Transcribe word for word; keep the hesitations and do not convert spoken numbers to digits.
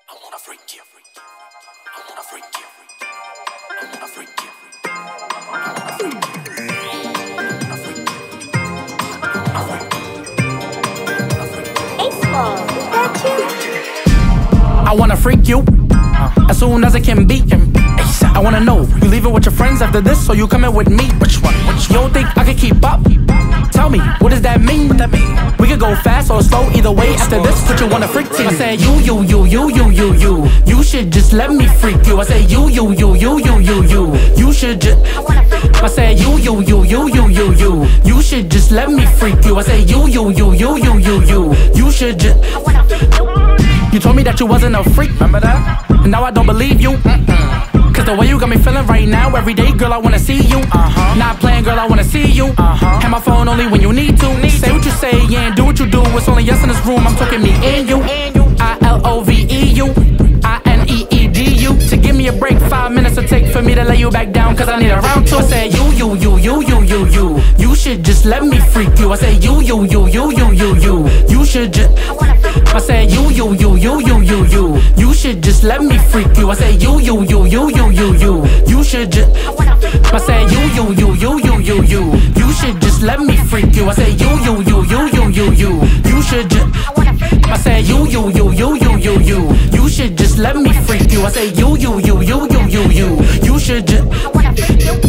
I wanna freak you. I wanna freak you. I wanna freak you. I wanna freak you. I wanna freak you. Ace Ball, is that you? I wanna freak you as soon as it can be. I wanna know, you leaving with your friends after this, or you coming with me? Which one? Which one? You don't think I can keep up? Tell me, what does that mean? What that mean? We could go fast or slow, either way. After this, put you on a freak team. I said you, you, you, you, you, you, you. You should just let me freak you. I said you, you, you, you, you, you, you. You should just. I said you, you, you, you, you, you, you. You should just let me freak you. I said you, you, you, you, you, you, you. You should just. You told me that you wasn't a freak, remember that? And now I don't believe you. Mm-mm. Cause the way you got me feeling right now, every day, girl, I wanna see you. Uh-huh. Not playing, girl, I wanna see you. Uh-huh. Have my phone only when you need to. Need say to. What you say, yeah, and do what you do. It's only us in this room, I'm talking me and you. I L O V E U, I N E E D U. To give me a break, five minutes to take for me to lay you back down, cause I need a round two. I said you, you, you, you, you, you, you. You should just let me freak you. I said you, you, you, you, you, you, you. You should just. I said you, you, you, you, you, you, you. You should just let me freak you. I said you, you, you, you, you, you, you. You should just. I said you, you, you, you, you, you, you. You should just let me freak you. I said you, you, you, you, you, you, you. You should just. I said you, you, you, you, you, you, you. You should just let me freak you. I said you, you, you, you, you, you, you. You should just.